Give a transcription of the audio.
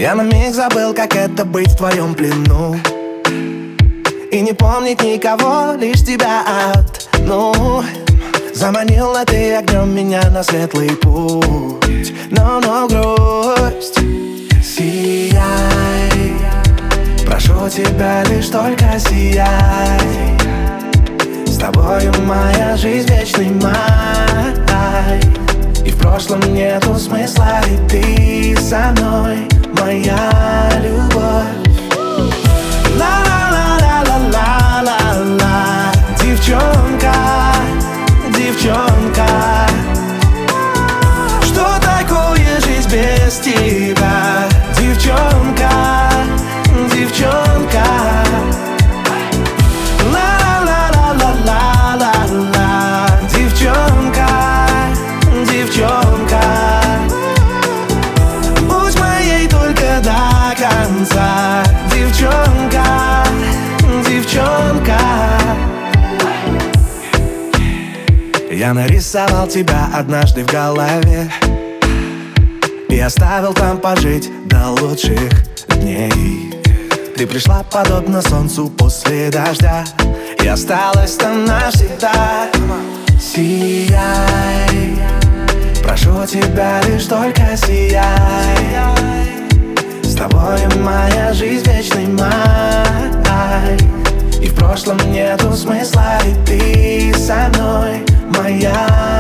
Я на миг забыл, как это быть в твоем плену и не помнить никого, лишь тебя одну. Заманила ты огнем меня на светлый путь, но грусть. Сияй, прошу тебя, лишь только сияй. С тобою моя жизнь вечный май, и в прошлом нету смысла, и ты со мной, моя любовь. Ла-ла-ла-ла-ла-ла-ла, девчонка, девчонка, что такое жизнь без тебя? Девчонка, девчонка. Ла-ла-ла-ла-ла-ла-ла, девчонка, девчонка, будь моей только до конца. Девчонка, девчонка. Я нарисовал тебя однажды в голове и оставил там пожить до лучших дней. Ты пришла подобно солнцу после дождя и осталась там навсегда. Сияй, прошу тебя, лишь только сияй. С тобой моя жизнь вечный май, и в прошлом нету смысла, и ты со мной, моя